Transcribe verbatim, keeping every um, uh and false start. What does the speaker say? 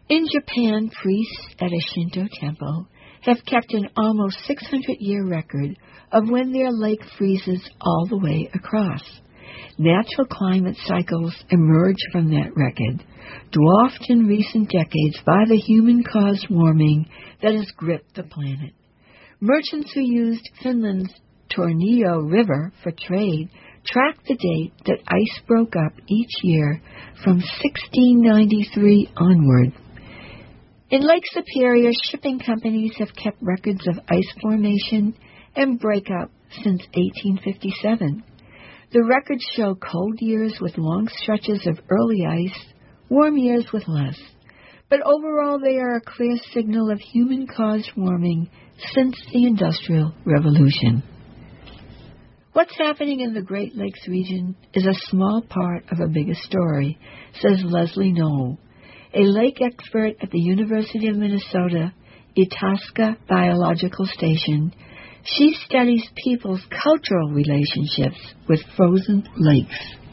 In Japan, priests at a Shinto temple have kept an almost six hundred year record of when their lake freezes all the way across. Natural climate cycles emerge from that record, dwarfed in recent decades by the human-caused warming that has gripped the planet. Merchants who used Finland's Tornio River for trade track the date that ice broke up each year from sixteen ninety-three onward. In Lake Superior, shipping companies have kept records of ice formation and breakup since eighteen fifty-seven. The records show cold years with long stretches of early ice, warm years with less. But overall, they are a clear signal of human-caused warming since the Industrial Revolution. What's happening in the Great Lakes region is a small part of a bigger story, says Leslie Knoll, a lake expert at the University of Minnesota Itasca Biological Station. She studies people's cultural relationships with frozen lakes.